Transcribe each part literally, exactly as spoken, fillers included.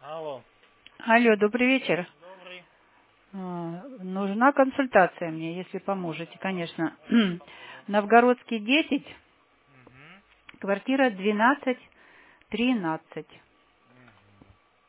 Алло. Алло, добрый вечер. Добрый. А, Нужна консультация мне, если поможете, конечно. Попробуем. Новгородский десять, Угу. квартира двенадцать тринадцать, Угу.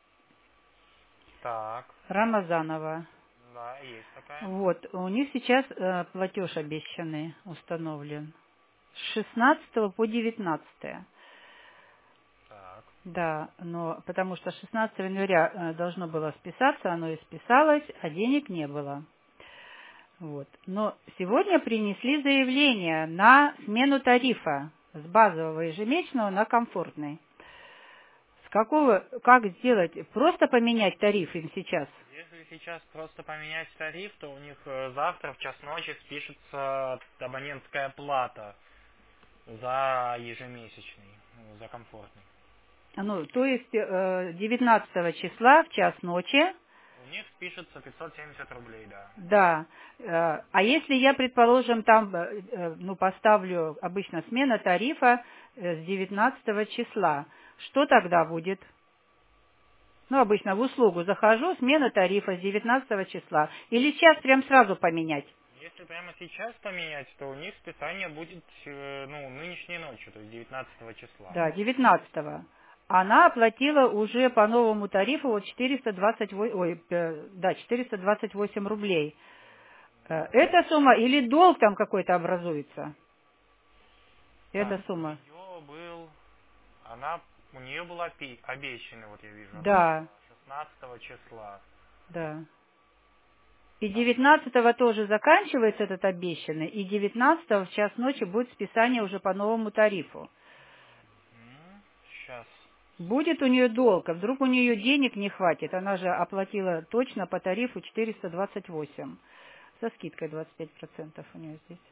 Так. Рамазанова. Да, есть такая. Вот, у них сейчас э, платеж обещанный установлен. С шестнадцатого по девятнадцатое. Так. Да, но потому что шестнадцатого января э, должно было списаться, оно и списалось, а денег не было. Вот. Но сегодня принесли заявление на смену тарифа с базового ежемесячного на комфортный. С какого, как сделать? Просто поменять тариф им сейчас? Если сейчас просто поменять тариф, то у них э, завтра в час ночи спишется абонентская плата за ежемесячный, ну, за комфортный. Ну, то есть э, девятнадцатого числа в час ночи, У них спишется пятьсот семьдесят рублей, да. да. Э, а если я, предположим, там, э, э, ну, поставлю обычно смена тарифа э, с девятнадцатого числа, что тогда будет? Ну, обычно в услугу захожу, смена тарифа с девятнадцатого числа. Или сейчас прям сразу поменять? Если прямо сейчас поменять, то у них списание будет э, ну, нынешней ночью, то есть девятнадцатого числа. Да, девятнадцатого. Она оплатила уже по новому тарифу вот четыреста двадцать восемь, ой, э, да, четыреста двадцать восемь рублей. Э, Да. Эта сумма или долг там какой-то образуется? Эта Так, у сумма. нее был, она, у нее был опи- обещанный, вот я вижу, она Да, была шестнадцатого числа. да. И Так, девятнадцатого тоже заканчивается этот обещанный, и девятнадцатого в час ночи будет списание уже по новому тарифу. сейчас, Будет у нее долг, а вдруг у нее денег не хватит. Она же оплатила точно по тарифу четыреста двадцать восемь. Со скидкой двадцать пять процентов у нее здесь.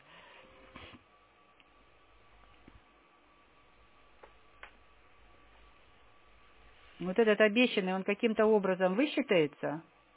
Вот этот обещанный, он каким-то образом высчитается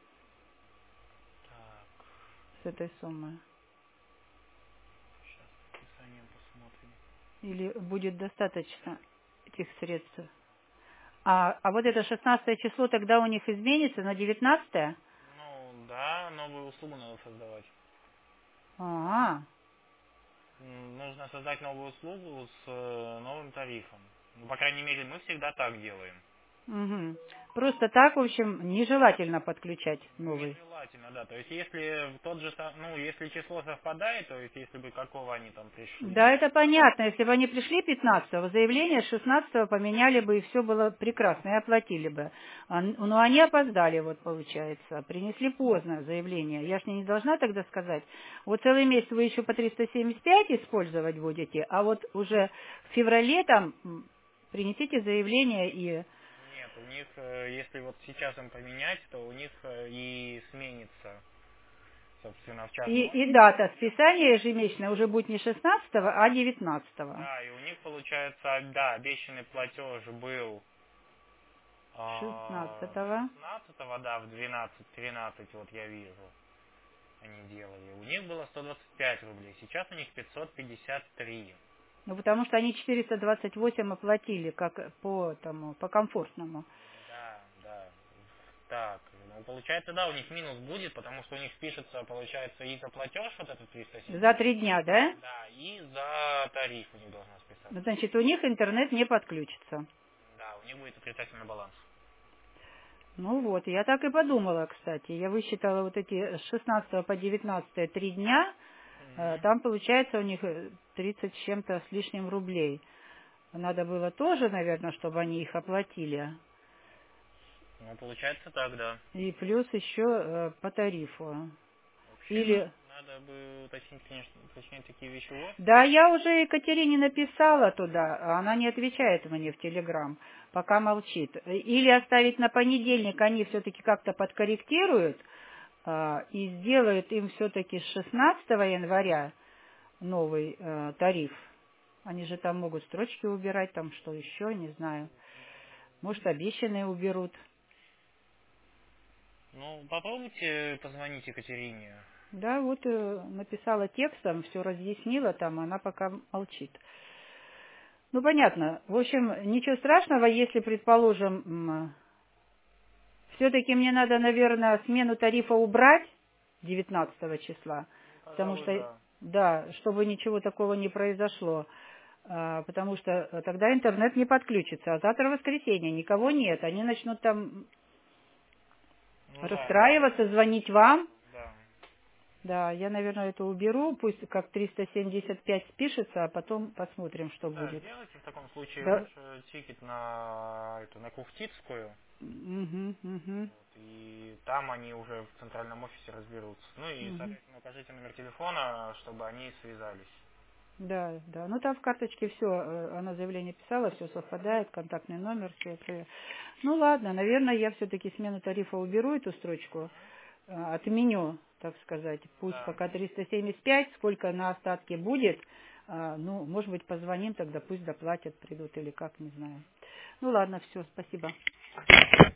так, с этой суммы? сейчас списание посмотрим. Или будет достаточно этих средств? А, а вот это шестнадцатое число тогда у них изменится на девятнадцатое? Ну, да, новую услугу надо создавать. А, М, Нужно создать новую услугу с э, новым тарифом. Ну, по крайней мере, мы всегда так делаем. угу. Просто так, в общем, нежелательно подключать новый. Нежелательно, да. То есть, если в тот же, са- ну, если число совпадает, то есть, если бы какого они там пришли. Да, это понятно. Если бы они пришли пятнадцатого, заявление шестнадцатого поменяли бы, и все было прекрасно, и оплатили бы. А, н- Но они опоздали, вот получается. Принесли поздно заявление. Я ж не должна тогда сказать, вот целый месяц вы еще по триста семьдесят пять использовать будете, а вот уже в феврале там м, принесите заявление и... Нет, у них, э, если вот сейчас им поменять, то у них э, и сменится, собственно, в час И, и ночи. дата списания ежемесячная уже будет не шестнадцатого, а девятнадцатого. Да, и у них, получается, да, обещанный платеж был э, шестнадцатого. шестнадцатого, да, в двенадцать тринадцать, вот я вижу, они делали. У них было сто двадцать пять рублей, сейчас у них пятьсот пятьдесят три. Ну, потому что они четыреста двадцать восемь оплатили как по тому, по комфортному. Да, да. Так, ну получается, да, у них минус будет, потому что у них спишется, получается, и за платеж вот этот триста За семьдесят три пять, дня, да? да, и за тариф у них должно Ну, списаться. значит, у них интернет не подключится. Да, у них будет отрицательный баланс. Ну вот, я так и подумала, кстати. Я высчитала вот эти с шестнадцатого по девятнадцатое три дня. э, Мгм. Там получается у них э, тридцать с чем-то с лишним рублей. Надо было тоже, наверное, чтобы они их оплатили. Ну, получается так, да. И плюс еще э, по тарифу. Вообще на- Или надо бы уточнить, конечно, уточнять такие вещи в да, офисе. я уже Екатерине написала туда, а она не отвечает мне в Телеграм, пока молчит. Или оставить на понедельник, они все-таки как-то подкорректируют а, и сделают им все-таки с шестнадцатого января новый э, тариф. Они же там могут строчки убирать, там что еще, не знаю. Может, обещанные уберут. Ну, попробуйте позвонить Екатерине. Да, вот э, написала текстом, все разъяснила там, она пока молчит. Ну, понятно. В общем, ничего страшного, если, предположим, м, все-таки мне надо, наверное, смену тарифа убрать девятнадцатого числа, потому Пожалуй, что, да. да, чтобы ничего такого не произошло. А, потому что тогда интернет не подключится, а завтра воскресенье, никого нет. Они начнут там Ну да, да, расстраиваться, звонить вам. да. Да, я, наверное, это уберу, пусть как триста семьдесят пять спишется, а потом посмотрим, что Да, будет. сделайте в таком случае Да. лучше тикет на эту на Кухтицкую. Угу, угу, Вот, и там они уже в центральном офисе разберутся. Ну и, угу. соответственно, укажите номер телефона, чтобы они связались. Да, да. Ну там в карточке все, она заявление писала, все совпадает, контактный номер, все это. Ну ладно, наверное, я все-таки смену тарифа уберу эту строчку, а, отменю, так сказать. Пусть Да. пока триста семьдесят пять, сколько на остатке будет, а, ну, может быть, позвоним, тогда пусть доплатят, придут или как, не знаю. Ну ладно, все, спасибо.